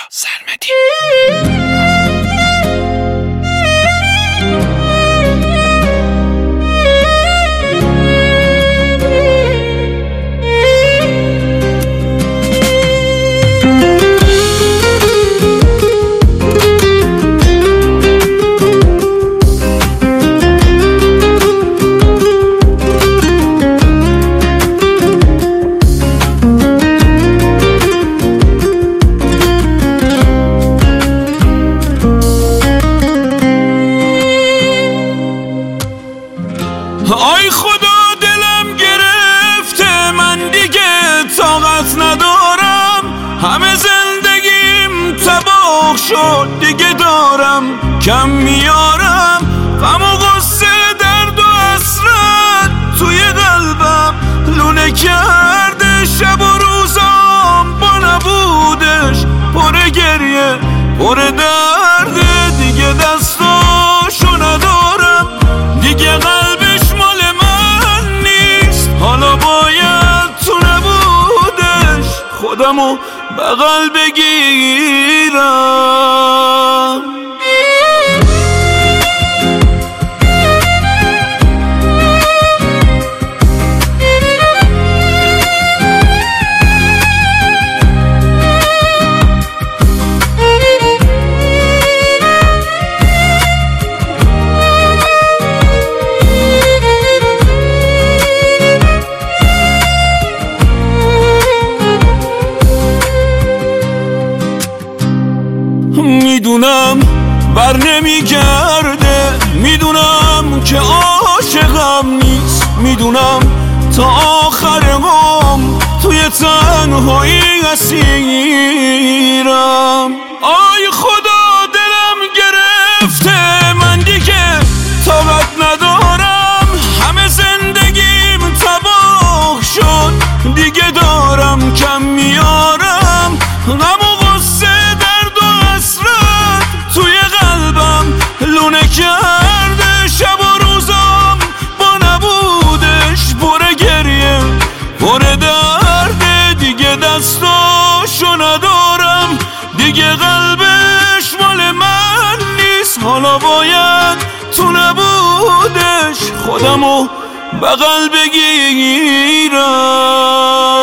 سرمدی. آی خدا دلم گرفته، من دیگه طاقت ندارم، همه زندگیم تباه شد، دیگه دارم کم میارم، غم و غصه درد و حسرت توی قلبم لونه کرده، شب و روزام با نبودش پر گریه پر درده، دیگه دستاشو ندارم، دیگه قلبش مال من نیست، حالا باید تو نبودش خودمو بغل بگیرم. میدونم بر نمیگرده، میدونم که عاشقم نیست، میدونم تا آخر عمر توی تنهایی اسیرم. آی خدا دلم گرفته، من دیگه طاقت ندارم، همه زندگیم تباه شد، دیگه دارم کم میارم، غم و غصه درد و حسرت توی قلبم لونه کرده، شب و روزام با نبودش پر گریه پر درده، دیگه دستاشو ندارم، دیگه قلبش مال من نیست، حالا باید تو نبودش خودمو بغل بگیرم.